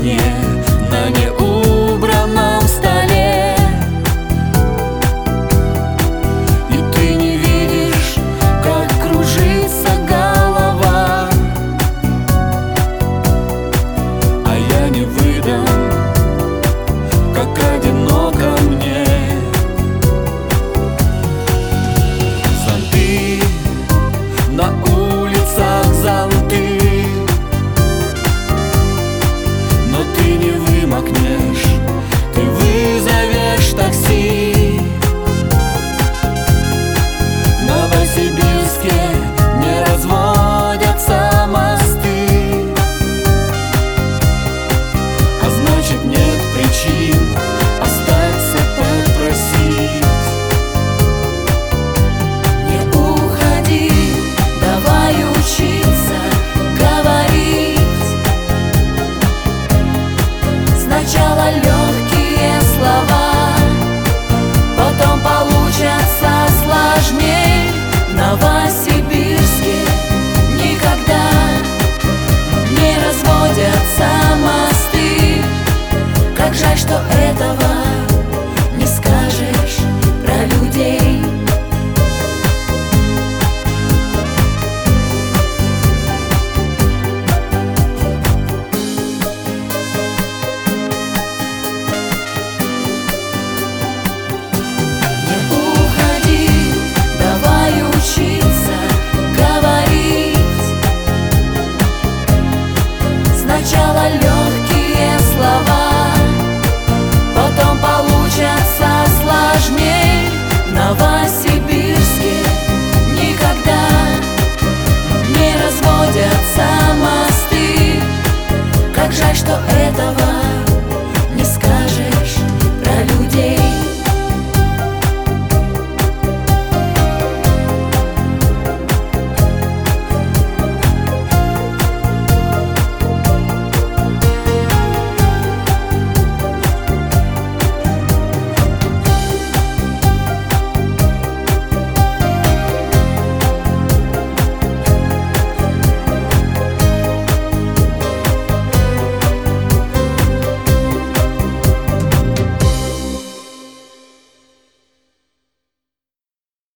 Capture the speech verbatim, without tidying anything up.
мне на неубранном столе. И ты не видишь, как кружится голова, а я не выдам, как одиноко мне. Зонты на улицах, зонты, но ты не вымокнешь, ты вызовешь такси. В Новосибирске не разводятся мосты, а значит нет причин остаться попросить. Не уходи, давай учиться говорить. Сначала легкие слова, потом получатся сложней. В Новосибирске никогда не разводятся мосты. Как жаль, что этого не скажешь про людей. Сначала легкие слова, потом получатся сложней. В Новосибирске никогда не разводятся мосты. Как жаль, что этого